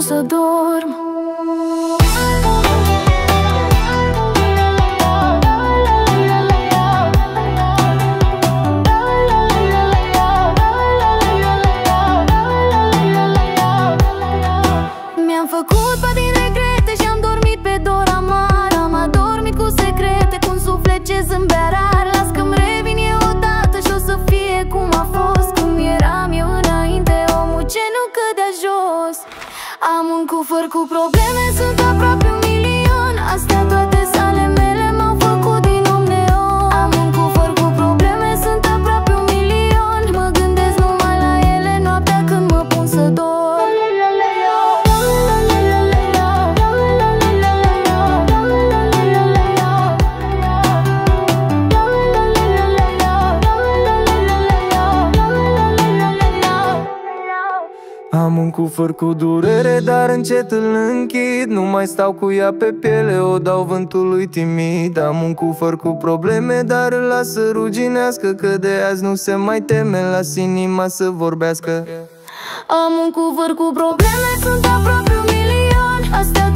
să dorm. Mi-am făcut pa din regrete și am dormit pe dor amar. Am adormit cu secrete, cu un suflet ce zâmbea rar. Las că-mi revin eu odată și o să fie cum a fost, cum eram eu înainte, omul ce nu cădea jos. Am un cufăr cu probleme, sunt aproape 1 milion. Astea toate sale mele m-au făcut din om neon. Am un cufăr cu probleme, sunt aproape 1 milion. Mă gândesc numai la ele noaptea când mă pun să dorm. Am un cufăr cu durere, dar încet îl închid. Nu mai stau cu ea pe piele, o dau vântului timid. Am un cufăr cu probleme, dar îl las să ruginească, că de azi nu se mai teme, las inima să vorbească. Am un cufăr cu probleme, sunt aproape 1 milion. Astea